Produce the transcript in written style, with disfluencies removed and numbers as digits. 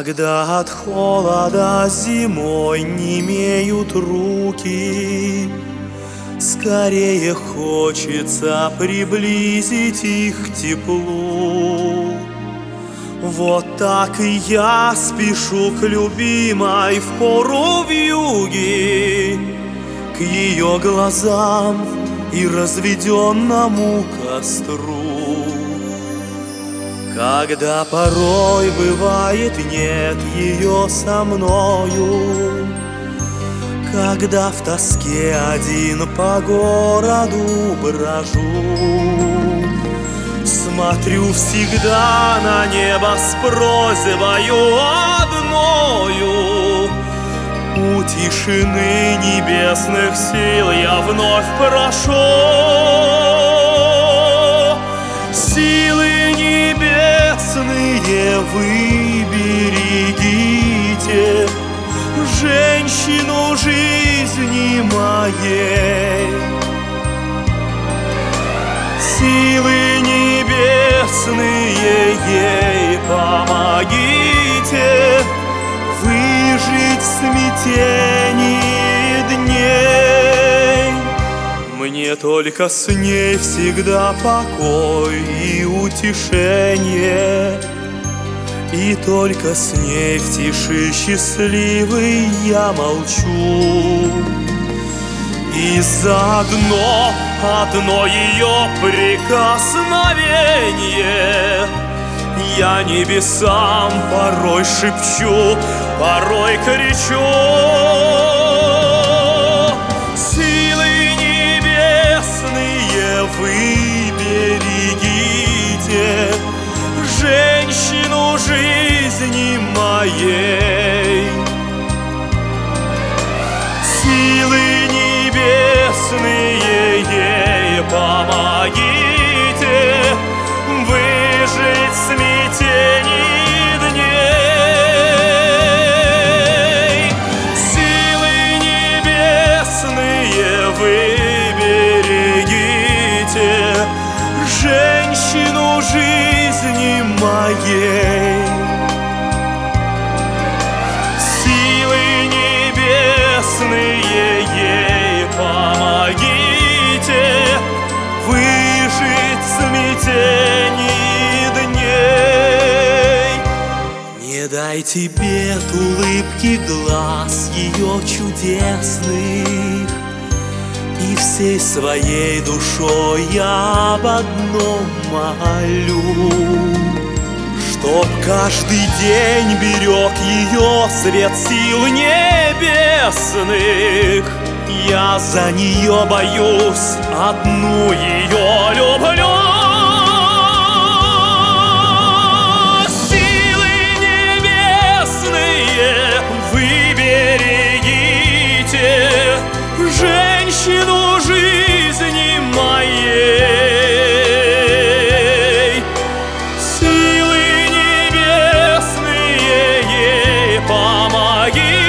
Когда от холода зимой немеют руки, скорее хочется приблизить их к теплу. Вот так и я спешу к любимой в пору вьюги, к ее глазам и разведенному костру. Когда порой бывает нет ее со мною, когда в тоске один по городу брожу, смотрю всегда на небо с просьбою одною. У тишины небесных сил я вновь прошу: силы небесные, вы берегите женщину жизни моей. Силы небесные, ей помогите выжить в смятении дней. Мне только с ней всегда покой и утешение, и только с ней в тиши счастливый я молчу. И заодно одно ее прикосновение я небесам порой шепчу, порой кричу: силы небесные, вы берегите женщину жизни моей. Силы небесные, ей помогите выжить в смятении дней. Силы небесные, вы берегите женщину жизни моей. Силы небесные, ей помогите выжить в смятении дней. Не дайте бед улыбки глаз ее чудесных, и всей своей душой я об одном молю: чтоб каждый день берег ее свет сил небесных. Я за нее боюсь, одну ее люблю. Силы небесные, вы берегите женщину жизни моей. Силы небесные, ей помогите